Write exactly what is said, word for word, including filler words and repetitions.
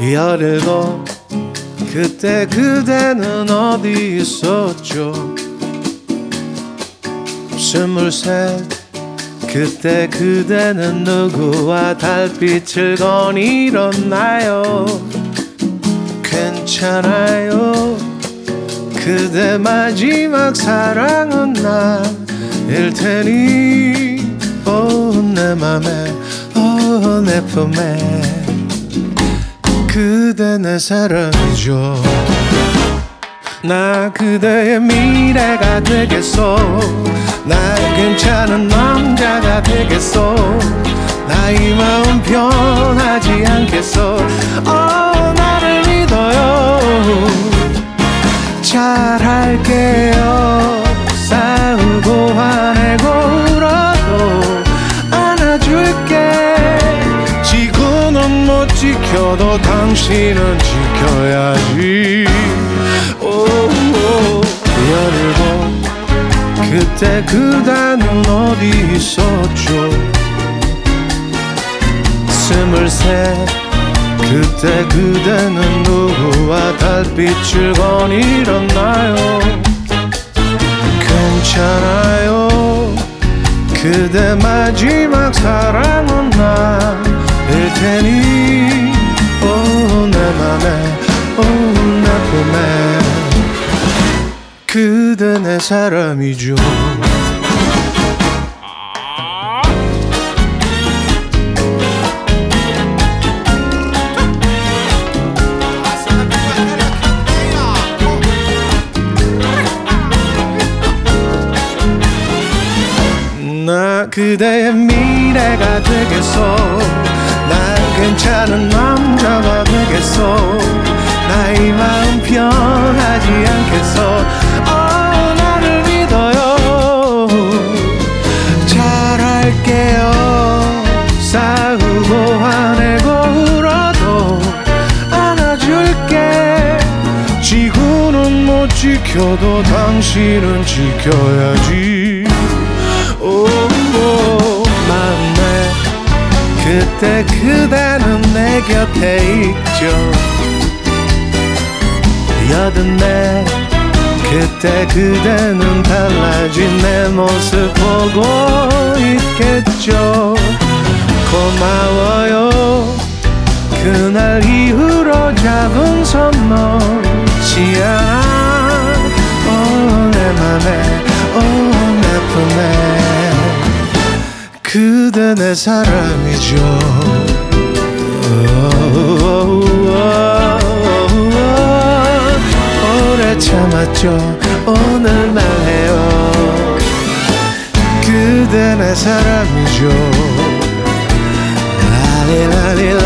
열일곱 그때 그대는 어디 있었죠? 스물셋 그때 그대는 누구와 달빛을 거닐었나요? 괜찮아요 그대 마지막 사랑은 나일 테니 오 내 맘에 오 내 품에 그대 내 사랑이죠. 나 그대의 미래가 되겠소. 나 괜찮은 남자가 되겠소. 나의 마음 변하지 않겠소. 어 나를 믿어요. 잘할게요. 싸우고 화내고 울어도 안아줄게. 지구는 못 지켜도 당신은 지켜야지. 오오 열일곱 그때 그대는 어디 있었죠? 스물셋 그때 그대는 누구와 달빛을 거닐었나요? 괜찮아요 그대 마지막 사랑은 나일 테니 오 내 맘에 오 내 품에 그대 내 사람이죠. 나 그대의 미래가 되겠소. 난 괜찮은 남자가 되겠소. 나의 마음 변하지 않겠소. 어 나를 믿어요. 잘할게요. 싸우고 화내고 울어도 안아줄게. 지구는 못 지켜도 당신은 지켜야지. 오, 오 마음에 그때 그대는 내 곁에 있죠. 여든네 그때 그대는 달라진 내 모습 보고 있겠죠. 고마워요. 그날 이후로 잡은 손 놓지 않아. 오 내 맘에 오 내 품에 그대 내 사람이죠. 오래 참았죠. 오늘 말해요. 그대 내 사람이죠. 랄리랄리